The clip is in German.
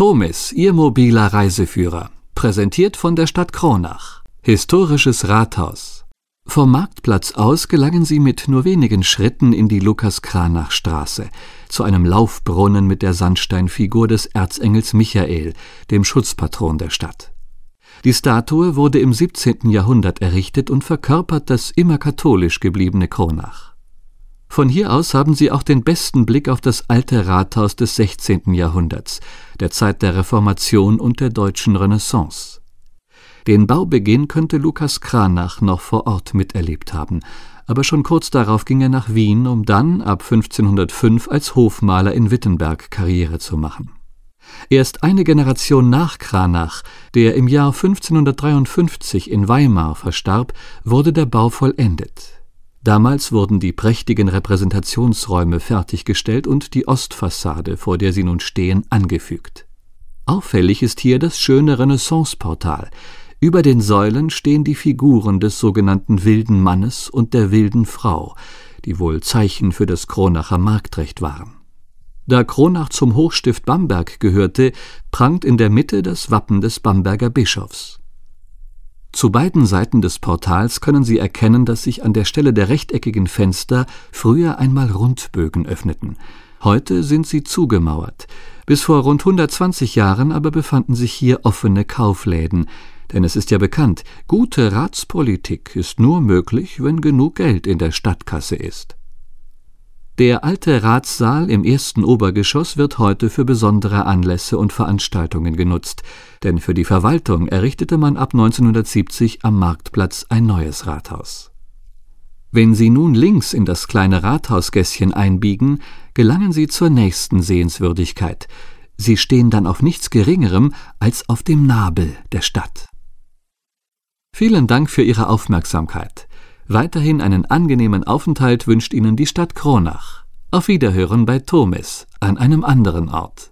Tomis, Ihr mobiler Reiseführer. Präsentiert von der Stadt Kronach. Historisches Rathaus. Vom Marktplatz aus gelangen Sie mit nur wenigen Schritten in die Lukas-Cranach-Straße, zu einem Laufbrunnen mit der Sandsteinfigur des Erzengels Michael, dem Schutzpatron der Stadt. Die Statue wurde im 17. Jahrhundert errichtet und verkörpert das immer katholisch gebliebene Kronach. Von hier aus haben Sie auch den besten Blick auf das alte Rathaus des 16. Jahrhunderts, der Zeit der Reformation und der deutschen Renaissance. Den Baubeginn könnte Lukas Cranach noch vor Ort miterlebt haben, aber schon kurz darauf ging er nach Wien, um dann ab 1505 als Hofmaler in Wittenberg Karriere zu machen. Erst eine Generation nach Cranach, der im Jahr 1553 in Weimar verstarb, wurde der Bau vollendet. Damals wurden die prächtigen Repräsentationsräume fertiggestellt und die Ostfassade, vor der sie nun stehen, angefügt. Auffällig ist hier das schöne Renaissance-Portal. Über den Säulen stehen die Figuren des sogenannten wilden Mannes und der wilden Frau, die wohl Zeichen für das Kronacher Marktrecht waren. Da Kronach zum Hochstift Bamberg gehörte, prangt in der Mitte das Wappen des Bamberger Bischofs. Zu beiden Seiten des Portals können Sie erkennen, dass sich an der Stelle der rechteckigen Fenster früher einmal Rundbögen öffneten. Heute sind sie zugemauert. Bis vor rund 120 Jahren aber befanden sich hier offene Kaufläden, denn es ist ja bekannt, gute Ratspolitik ist nur möglich, wenn genug Geld in der Stadtkasse ist. Der alte Ratssaal im ersten Obergeschoss wird heute für besondere Anlässe und Veranstaltungen genutzt, denn für die Verwaltung errichtete man ab 1970 am Marktplatz ein neues Rathaus. Wenn Sie nun links in das kleine Rathausgässchen einbiegen, gelangen Sie zur nächsten Sehenswürdigkeit. Sie stehen dann auf nichts Geringerem als auf dem Nabel der Stadt. Vielen Dank für Ihre Aufmerksamkeit. Weiterhin einen angenehmen Aufenthalt wünscht Ihnen die Stadt Kronach. Auf Wiederhören bei Tomis, an einem anderen Ort.